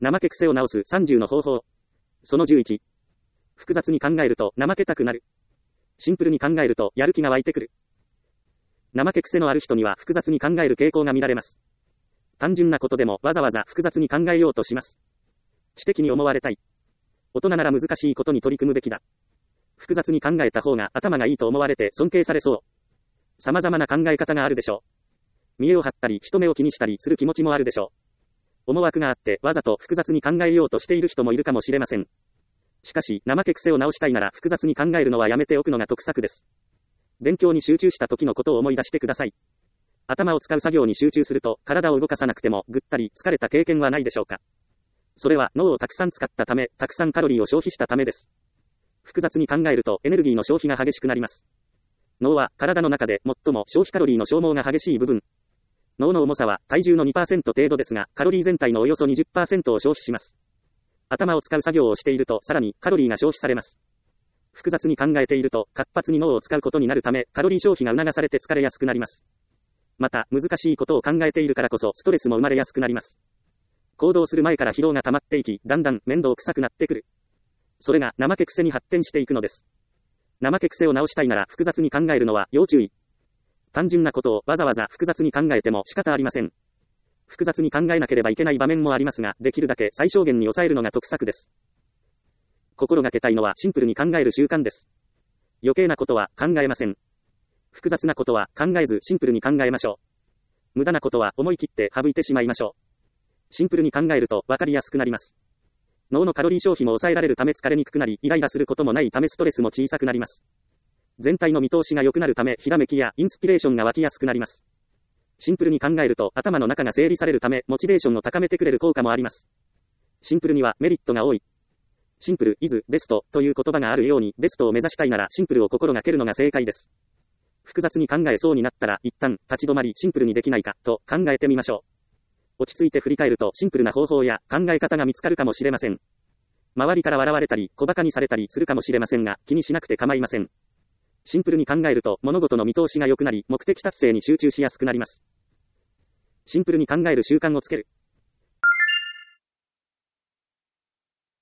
怠け癖を直す30の方法。その11。複雑に考えると怠けたくなる。シンプルに考えるとやる気が湧いてくる。怠け癖のある人には複雑に考える傾向が見られます。単純なことでもわざわざ複雑に考えようとします。知的に思われたい。大人なら難しいことに取り組むべきだ。複雑に考えた方が頭がいいと思われて尊敬されそう。様々な考え方があるでしょう。見栄を張ったり人目を気にしたりする気持ちもあるでしょう。思惑があってわざと複雑に考えようとしている人もいるかもしれません。しかし、怠け癖を直したいなら複雑に考えるのはやめておくのが得策です。勉強に集中した時のことを思い出してください。頭を使う作業に集中すると、体を動かさなくてもぐったり疲れた経験はないでしょうか。それは脳をたくさん使ったため、たくさんカロリーを消費したためです。複雑に考えるとエネルギーの消費が激しくなります。脳は体の中で最も消費カロリーの消耗が激しい部分。脳の重さは体重の 2% 程度ですが、カロリー全体のおよそ 20% を消費します。頭を使う作業をしているとさらにカロリーが消費されます。複雑に考えていると活発に脳を使うことになるため、カロリー消費が促されて疲れやすくなります。また、難しいことを考えているからこそストレスも生まれやすくなります。行動する前から疲労が溜まっていき、だんだん面倒くさくなってくる。それが怠け癖に発展していくのです。怠け癖を直したいなら複雑に考えるのは要注意。単純なことをわざわざ複雑に考えても仕方ありません。複雑に考えなければいけない場面もありますが、できるだけ最小限に抑えるのが得策です。心がけたいのはシンプルに考える習慣です。余計なことは考えません。複雑なことは考えずシンプルに考えましょう。無駄なことは思い切って省いてしまいましょう。シンプルに考えると分かりやすくなります。脳のカロリー消費も抑えられるため疲れにくくなり、イライラすることもないためストレスも小さくなります。全体の見通しが良くなるため、ひらめきやインスピレーションが湧きやすくなります。シンプルに考えると頭の中が整理されるため、モチベーションを高めてくれる効果もあります。シンプルにはメリットが多い。シンプル is best という言葉があるように、ベストを目指したいならシンプルを心がけるのが正解です。複雑に考えそうになったら、一旦立ち止まりシンプルにできないかと考えてみましょう。落ち着いて振り返るとシンプルな方法や考え方が見つかるかもしれません。周りから笑われたり小馬鹿にされたりするかもしれませんが、気にしなくて構いません。シンプルに考えると物事の見通しが良くなり、目的達成に集中しやすくなります。シンプルに考える習慣をつける。